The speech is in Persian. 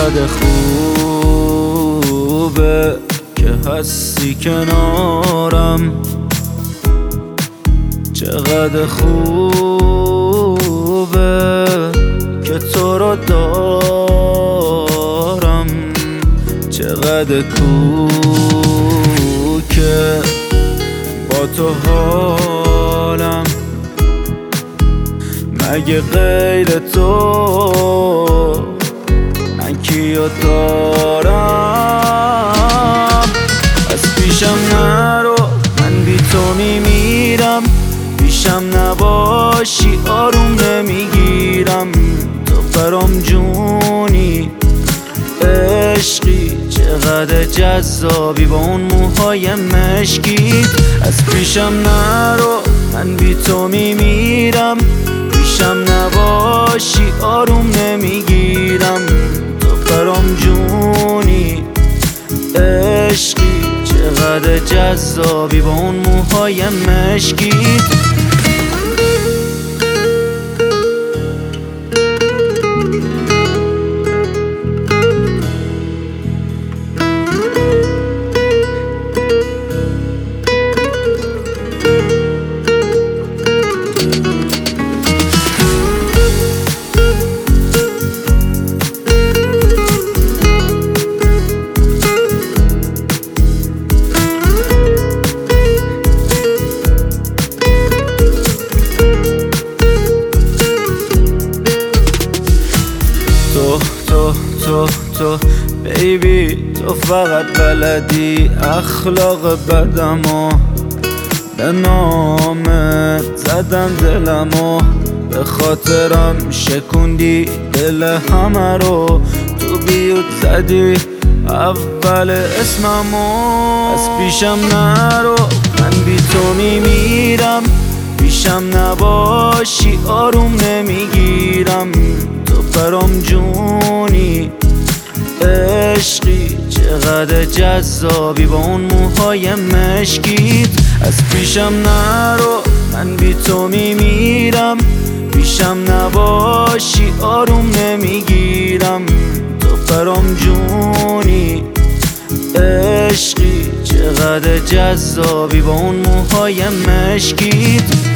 چقدر خوبه که هستی کنارم، چقدر خوبه که تو رو دارم، چقدر که با تو حالم، مگه غیر تو من کیو دارم؟ از پیشم نرو، من بی تو میمیرم، پیشم نباشی آروم نمیگیرم. تو برام جونی، عشقی، چقدر جذابی با اون موهای مشکیت. از پیشم نرو، من بی تو میمیرم، پیشم نباشی آروم نمیگیرم. تو برام جونی، عشقی، چقدر جذابی با اون موهای مشکیت. تو بیبی، تو فقط بلدی اخلاق بدمو، به نامت زدم دلمو، به خاطرم شکوندی دل همه رو، تو بیوت زدی اول اسممو. از پیشم نرو، من بی تو میمیرم، پیشم نباشی آروم نمیگیرم. تو برام جونی، عشقی، چقدر جذابی با اون موهای مشکیت. از پیشم نرو، من بی تو میمیرم، پیشم نباشی آروم نمیگیرم. تو برام جونی، عشقی، چقدر جذابی با اون موهای مشکیت.